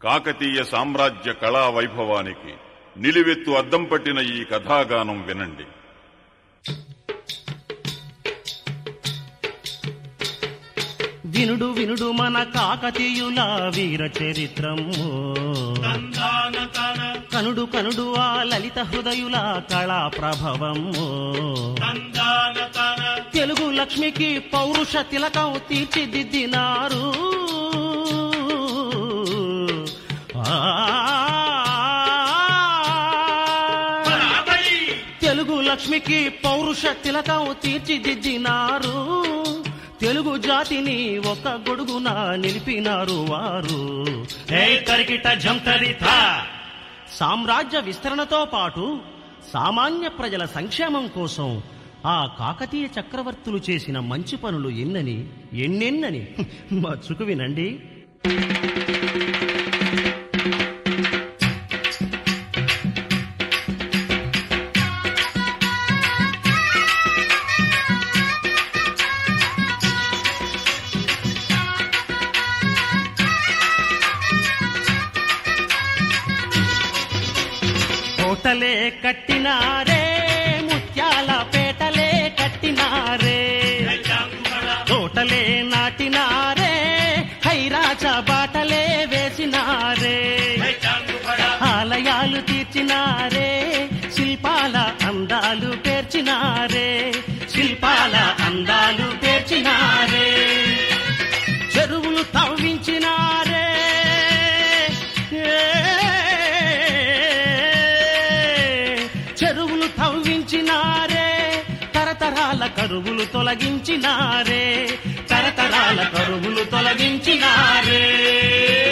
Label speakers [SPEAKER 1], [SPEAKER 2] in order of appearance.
[SPEAKER 1] కాకతీయ సామ్రాజ్య కళా వైభవానికి నిలువెత్తు అద్దం పట్టిన ఈ కథాగానం వినండి.
[SPEAKER 2] వినుడు వినుడు మన కాకతీయుల వీర చరిత్రము, కనుడు కనుడు ఆ లలిత హృదయుల కళా ప్రభవము. తెలుగు లక్ష్మికి పౌరుష తిలకం తీర్చిదిద్దినారు. తెలుగు లక్ష్మికి పౌరుష తిలకం తీర్చిదిద్దినారు. తెలుగు జాతిని ఒక గొడుగున నిలిపినారు వారు. సామ్రాజ్య విస్తరణతో పాటు సామాన్య ప్రజల సంక్షేమం కోసం ఆ కాకతీయ చక్రవర్తులు చేసిన మంచి పనులు ఎన్నెన్నని మచ్చుకు వినండి. కోటలే కట్టినారే, ముత్యాల పేటలే కట్టినారే, తోటలే నాటినారే, హైరాచ బాటలే వేసినారే, ఆలయాలు తీర్చినారే, శిల్పాల అందాలు పేర్చినారే, శిల్పాల అందాలు పేర్చినారే, చెరువులు తవ్వించినారే, చెరువులు తవ్వించినారే, తరతరాల కరువులు తొలగించినారే, తరతరాల కరువులు తొలగించినారే.